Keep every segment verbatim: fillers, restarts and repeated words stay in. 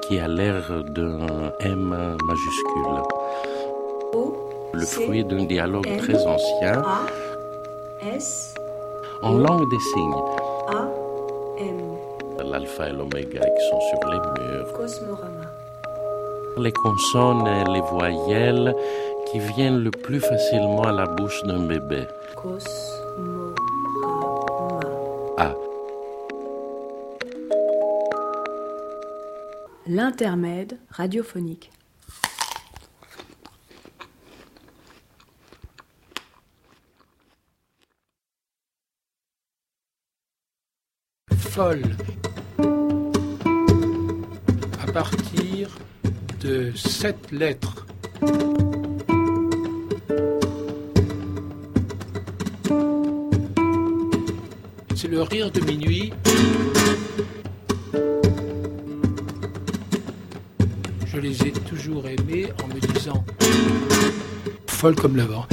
qui a l'air d'un M majuscule. Le fruit d'un dialogue très ancien en langue des signes. L'alpha et l'oméga qui sont sur les murs. Cosmorama. Les consonnes et les voyelles qui viennent le plus facilement à la bouche d'un bébé. Cosmorama. A. L'intermède radiophonique. Folle. À partir de sept lettres. C'est le rire de minuit. Je les ai toujours aimés en me disant folle comme le vent.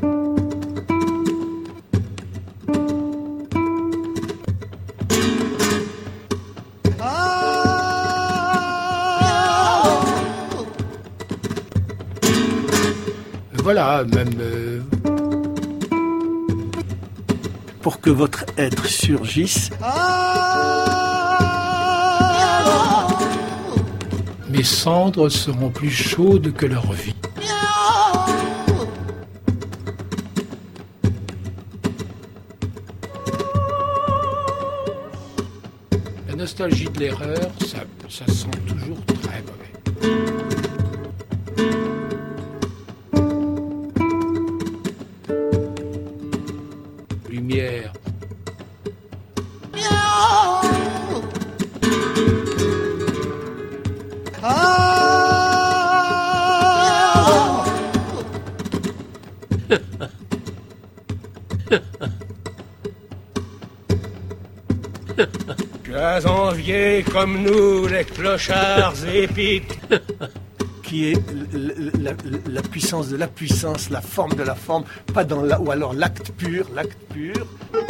Voilà, même euh... pour que votre être surgisse. Mes cendres seront plus chaudes que leur vie. La nostalgie de l'erreur, ça, ça sent toujours très mauvais. Lumière. Tu as envié comme nous les clochards épiques. Qui est la, la, la puissance de la puissance, la forme de la forme, pas dans la, ou alors l'acte pur, l'acte pur.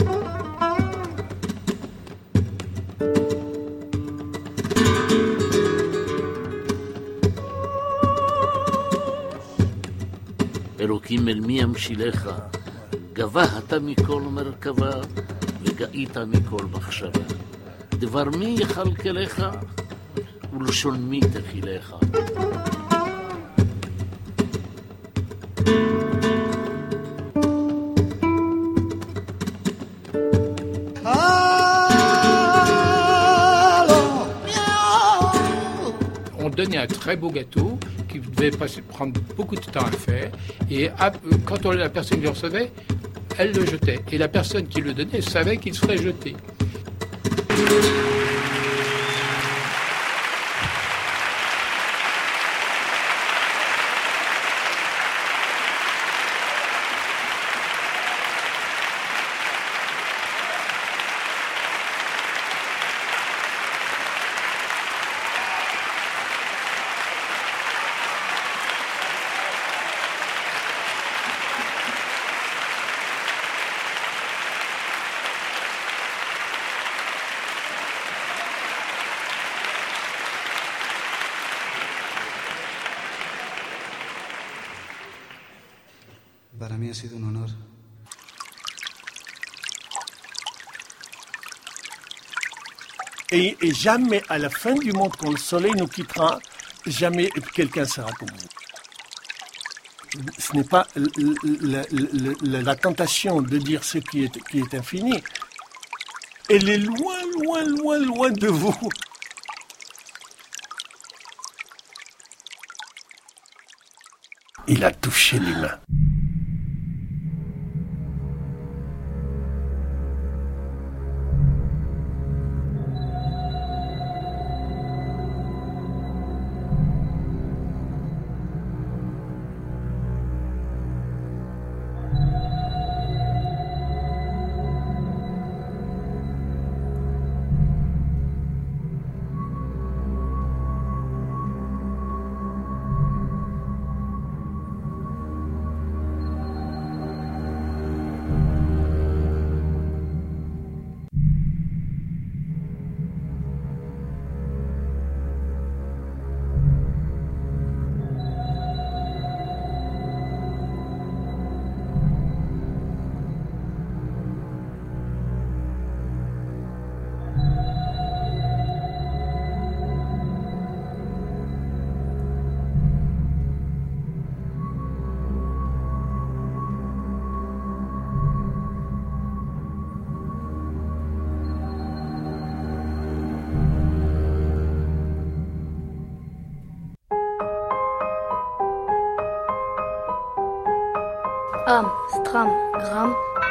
אלוקים אל מי אמשיליך, גבהת מכל מרכבה, וגאית מכל מחשבה. דבר מי יכלכלך, ולשון מי תחילך. On donnait un très beau gâteau qui devait passer, prendre beaucoup de temps à faire. Et quand on, la personne qui le recevait, elle le jetait. Et la personne qui le donnait savait qu'il serait jeté. Para mí ha sido un honor. Et, et jamais, à la fin du monde, quand le soleil nous quittera, jamais quelqu'un sera comme vous. Ce n'est pas la, la, la, la tentation de dire ce qui est, qui est infini. Elle est loin, loin, loin, loin de vous. Il a touché l'humain. Amstramgram.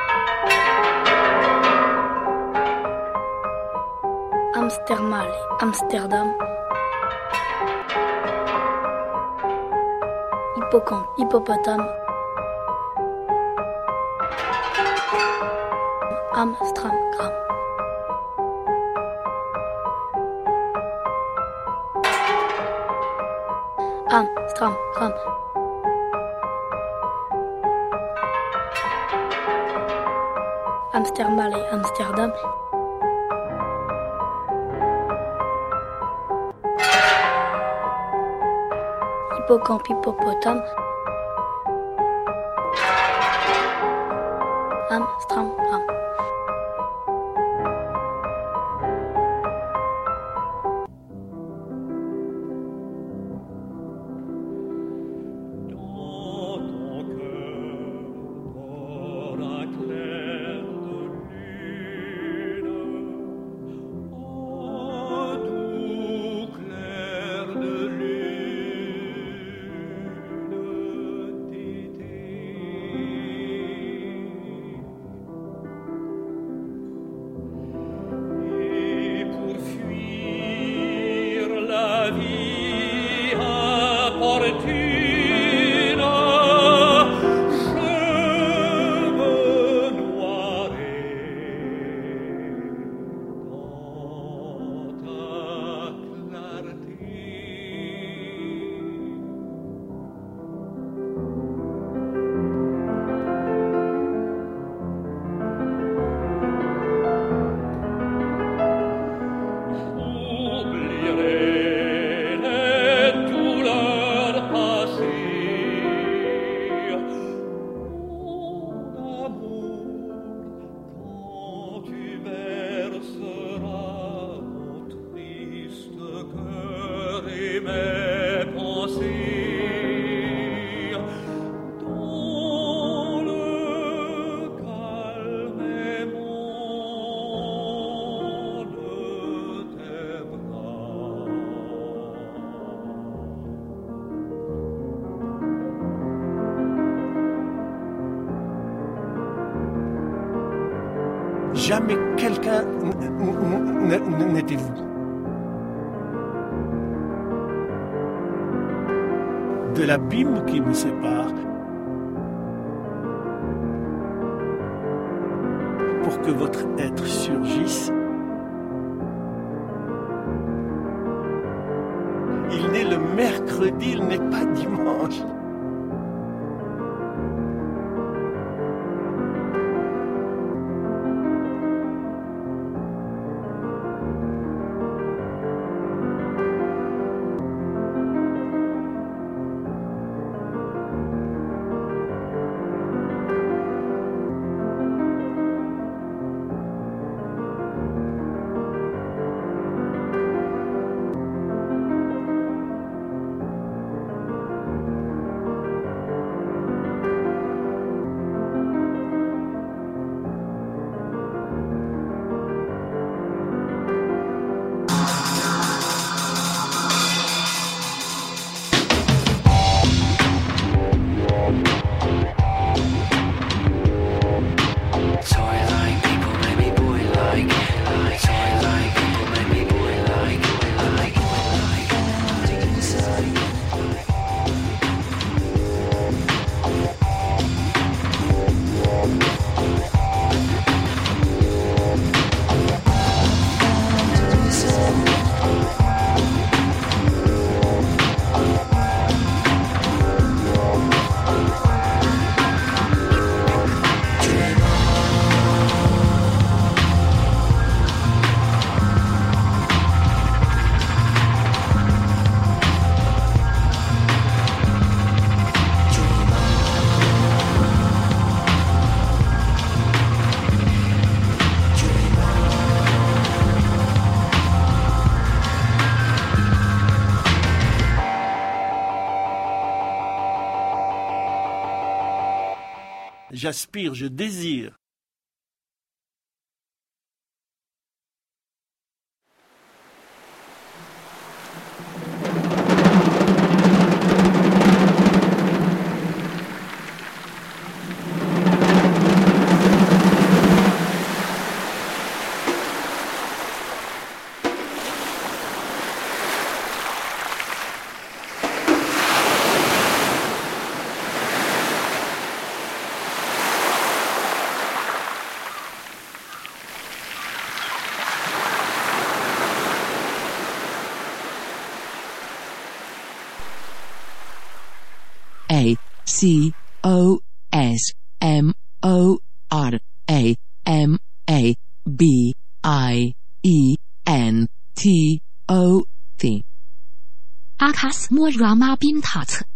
Amstermal, Amsterdam. Hippocampe, hippopotame. Amstramgram. Amstramgram. Amstermal et Amsterdam. Hippocampe, hippopotame. Amstramgram. Jamais quelqu'un n'était vous. De l'abîme qui nous sépare, pour que votre être surgisse, il naît le mercredi, il n'est pas dimanche. J'aspire, je désire. A C O S M O R A M A B I E N T O T。 阿卡斯莫拉玛宾塔策。